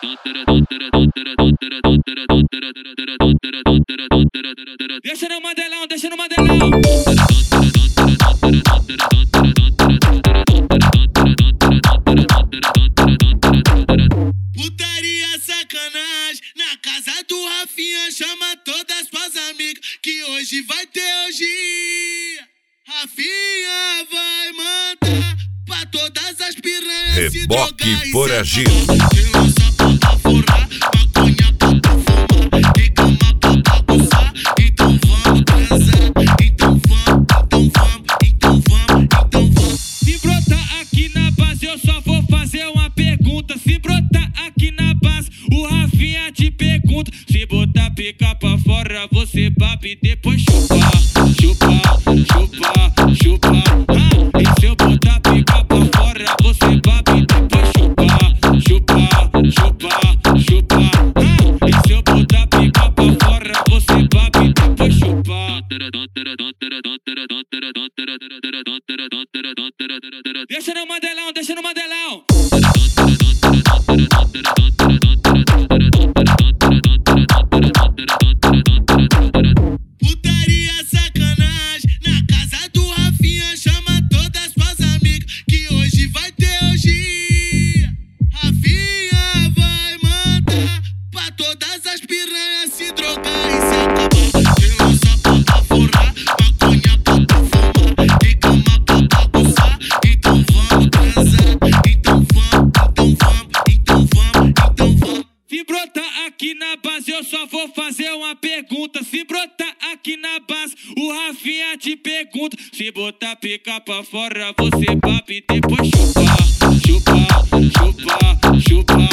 Deixa no mandelão, deixa no mandelão. Putaria, sacanagem, na casa do Rafinha, chama todas suas amigas, que hoje vai ter orgia. Rafinha vai mandar pra todas as piranhas se drogar Reboque e foragido. Tem lança pra baforar, maconha pra tu fumar, tem cama pra bagunçar, então vamos transar, então vamos. Se brotar aqui na base, eu só vou fazer uma pergunta. Se brotar aqui na base, o Rafinha te pergunta. Se botar pica pra fora, você babe e depois chupa. E se eu botar pica pra fora, você babe e depois chupa. E se eu botar pica pra fora, você babe e depois chupa. Deixa no mandelão, deixa no mandelão. Putaria, sacanagem, na casa do Rafinha, chama todas suas amigas, que hoje vai ter orgia. Rafinha vai mandar pra todas as piranhas se drogar e se acabar. Tem lança pra baforar, maconha pra tu fumar, tem cama pra bagunçar, então vamos transar, então vamos. Se brotar aqui na base, eu só vou fazer uma pergunta. Se brotar aqui na base, o Rafinha te pergunta. Se botar pica pra fora, você babe e depois chupa.